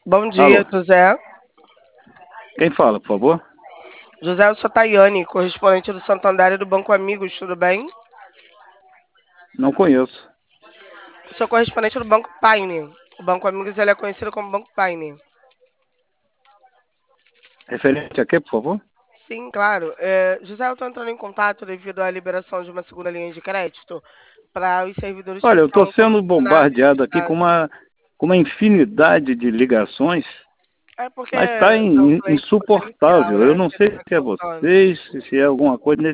Bom dia, Alô, José. quem fala, por favor? José, eu sou Tayane, correspondente do Santander e do Banco Amigos, tudo bem? Não conheço. Sou correspondente do Banco Paine. O Banco Amigos ele é conhecido como Banco Paine. Referente a quê, por favor? Sim, claro. José, eu estou entrando em contato devido à liberação de uma segunda linha de crédito para os servidores que Olha, eu estou estão sendo comissionados de bombardeado aqui com cidade. uma infinidade de ligações, É porque mas está é um cliente insuportável. Eu potencial, não né? Que sei está se é faltando. vocês, se é alguma coisa nesse